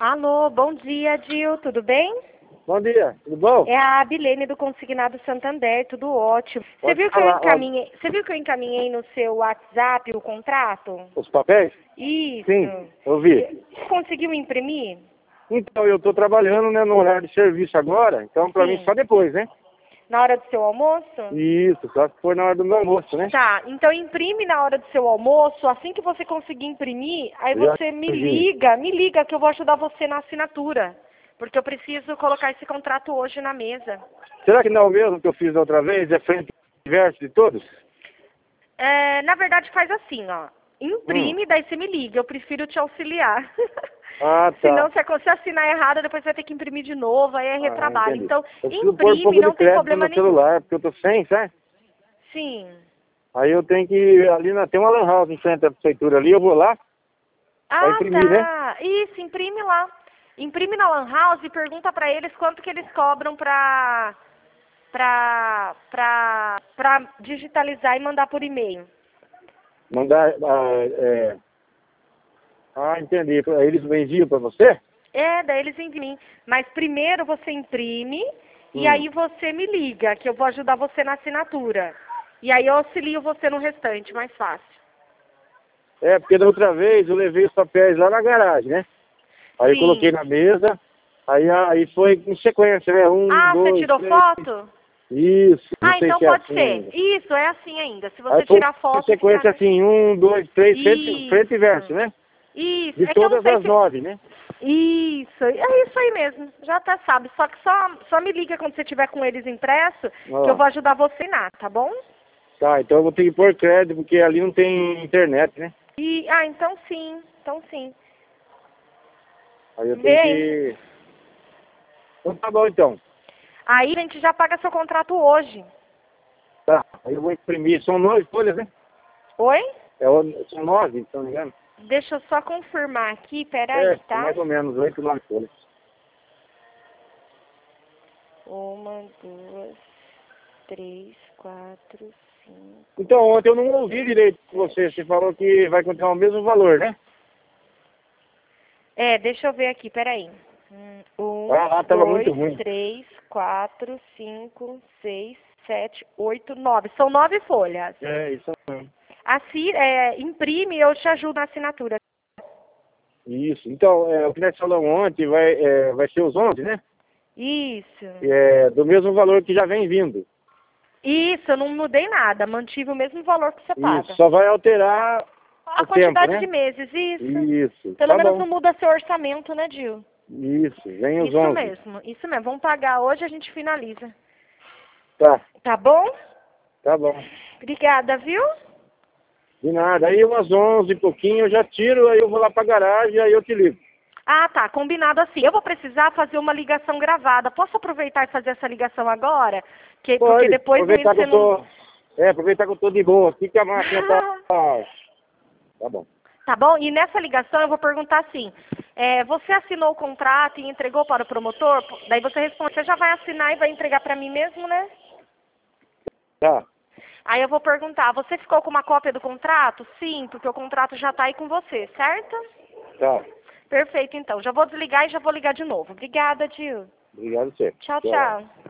Alô, bom dia, Dil, tudo bem? Bom dia, tudo bom? É a Abilene do Consignado Santander, tudo ótimo. Você Pode viu falar, você viu que eu encaminhei no seu WhatsApp o contrato? os papéis? Isso. Sim, eu vi. Conseguiu imprimir? Então, eu estou trabalhando, né, no horário de serviço agora, então para mim Sim. só depois, né? Na hora do seu almoço? Isso, só se for na hora do meu almoço, né? Tá, então imprime na hora do seu almoço, assim que você conseguir imprimir, aí Já você me entendi. liga que eu vou ajudar você na assinatura. Porque eu preciso colocar esse contrato hoje na mesa. Será que não é o mesmo que eu fiz da outra vez? É frente e verso de todos? Na verdade faz assim, ó. Imprime, daí você me liga, eu prefiro te auxiliar. Ah, Senão, tá. se você assinar errado, depois você vai ter que imprimir de novo, aí é Ah, retrabalho. entendi. Então, Eu preciso pôr um imprime, pouco de não tem crédito problema no nenhum. celular, porque eu tô sem, sabe? Sim. Aí eu tenho que ir ali tem uma lan house em frente à prefeitura ali, eu vou lá para Ah, imprimir, né? tá. Isso, imprime lá. Imprime na Lan House e pergunta pra eles quanto que eles cobram pra digitalizar e mandar por e-mail. Mandar, entendi. Aí eles enviam para você? Daí eles enviam. Mas primeiro você imprime e Hum. aí você me liga, que eu vou ajudar você na assinatura. E aí eu auxilio você no restante, mais fácil. É, porque da outra vez eu levei os papéis lá na garagem, né? Aí eu coloquei Sim. na mesa, aí foi em sequência, né? Um, Ah, você dois, tirou três. foto? Isso, não Ah, sei então se é pode assim ser. ainda. Isso, é assim ainda. Se Aí você foi tirar em foto, fica... sequência assim, um, dois, três, frente e verso, Isso. né? Isso. De É que eu não todas sei as se... 9, né? Isso. É isso aí mesmo. Já tá, sabe. Só que só me liga quando você tiver com eles impresso, que eu Ó, vou ajudar você na, tá bom? tá, então eu vou ter que pôr crédito, porque ali não tem internet, né? Então sim. Então sim. Aí eu tenho Vem. que... Então tá bom, então. Aí a gente já paga seu contrato hoje. Tá, aí eu vou imprimir. São 9 folhas, né? Oi? São 9, se não me engano. Deixa eu só confirmar aqui, peraí, É, são tá? mais ou menos 8, 9 folhas. 1, 2, 3, 4, 5. Então, ontem eu não ouvi direito com você. Você falou que vai continuar o mesmo valor, né? Deixa eu ver aqui, peraí. Ah, lá tava muito 2, ruim. 3, 4, 5, 6, 7, 8, 9. São 9 folhas. É, isso mesmo. Imprime e eu te ajudo na assinatura. Isso. Então, o que nós falamos ontem vai ser os 11, né? Isso. Do mesmo valor que já vem vindo. Isso, eu não mudei nada. Mantive o mesmo valor que você Isso. paga. Só vai alterar A o tempo, quantidade né? de meses, isso. Isso. Pelo Tá menos bom. não muda seu orçamento, né, Dil? Isso. Vem os Isso 11. mesmo, isso mesmo. Vamos pagar hoje, a gente finaliza. Tá. Tá bom? Tá bom. Obrigada, viu? De nada. Aí umas 11 e pouquinho eu já tiro, aí eu vou lá pra garagem, aí eu te ligo. Ah, tá, combinado assim. Eu vou precisar fazer uma ligação gravada. Posso aproveitar e fazer essa ligação agora? Porque Pode. depois Aproveitar que você eu não... tô... aproveitar que eu tô de boa aqui, que a máquina tá... Tá bom. Tá bom? E nessa ligação eu vou perguntar assim, você assinou o contrato e entregou para o promotor? Daí você responde, você já vai assinar e vai entregar para mim mesmo, né? Tá. Aí eu vou perguntar, você ficou com uma cópia do contrato? Sim, porque o contrato já tá aí com você, certo? Tá. Perfeito, então. Já vou desligar e já vou ligar de novo. Obrigada, Dil. Obrigado, você. Tchau, Tchau. tchau.